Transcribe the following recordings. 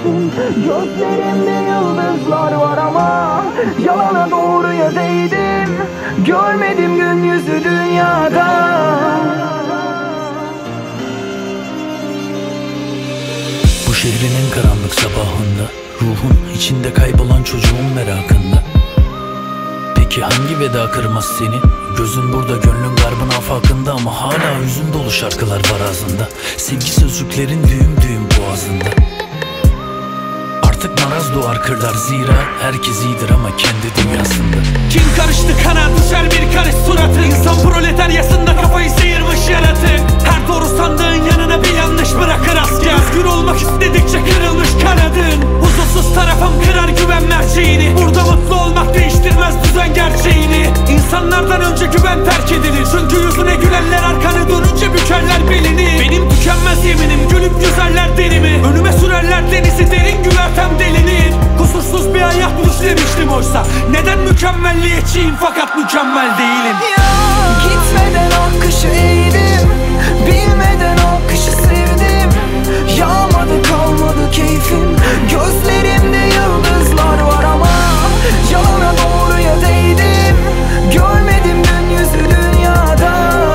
keyfim. Gözlerimde yıldızlar var ama yalana doğruya değdim. Görmedim gün yüzü dünyada. Bu şehrin en karanlık sabahında, ruhun içinde kaybolan çocuğun merakında. Peki hangi veda kırmaz seni? Gözün burada, gönlün garbın afakında, ama hala hüzün dolu şarkılar var ağzında. Sevgi sözcüklerin düğüm düğüm boğazında. Artık maraz doğar kırlar, zira herkes iyidir ama kendi dünyasında. Kim karıştı kana düşer bir karış suratı. İnsan proletaryasında kafayı sıyırmış yaratık. Her doğru sandığın yanına bir yanlış bırakır asker. Özgür olmak istedikçe kırılmış kanadın. Huzursuz tarafım kırar güven merceğini. Burada mutlu olmak değiştirmez düzen gerçeğini. İnsanlardan önce güven terk edilir. Çünkü yüzüne gülenler arkanı dönünce bükerler belini. Benim tükenmez yeminim, gülüp yüzerler derimi. Önüme sürerler denizi derin güvertem delinir. Kusursuz bir hayat düşlemiştim oysa. Neden mükemmelliyetçiyim fakat mükemmel değilim. Ya gitmeden akışı eğdim, bilmeden akışı sevdim. Yağmadı kalmadı keyfim. Gözlerimde yıldızlar var ama yalana doğruya değdim. Görmedim gün yüzü dünyada.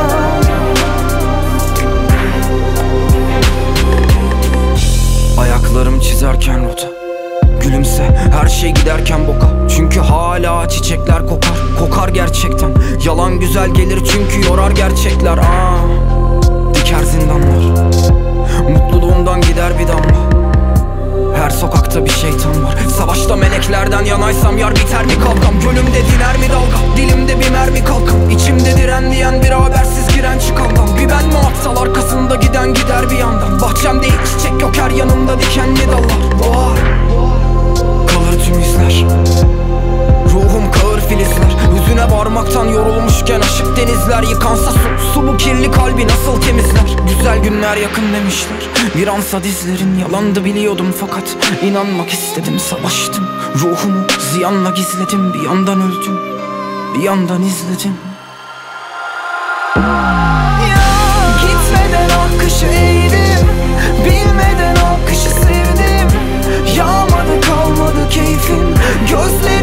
Ayaklarım çizerken rota, gülümse her şey giderken boka. Çünkü hala çiçekler kokar, kokar gerçekten. Yalan güzel gelir çünkü yorar gerçekler. Diker zindanlar, mutluluğumdan gider bir damla. Her sokakta bir şeytan var. Savaşta meleklerden yanaysam yar biter mi kalkam? Gölümde diner mi dalga, dilimde bir mermi kalkam. İçimde diren diyen bir habersiz giren çıkandan. Bir ben mi aptal arkasında giden gider bir yandan. Bahçemde hiç çiçek yok, her yanımda dikenli dallar. Doğar, kalır tüm izler. Ruhum kağır filizler. Hüzüne varmaktan yorulmuşken aşık denizler. Yıkansa su bu kirli kalbi nasıl temizler? Güzel günler yakın demişler. Bir ansa dizlerin yalandı biliyordum fakat inanmak istedim, savaştım. Ruhumu ziyanla gizledim. Bir yandan öldüm, bir yandan izledim. Ya gitmeden akışı eğdim, bilmeden akışı sevdim. Yağmadı kalmadı keyfim. Gözlerim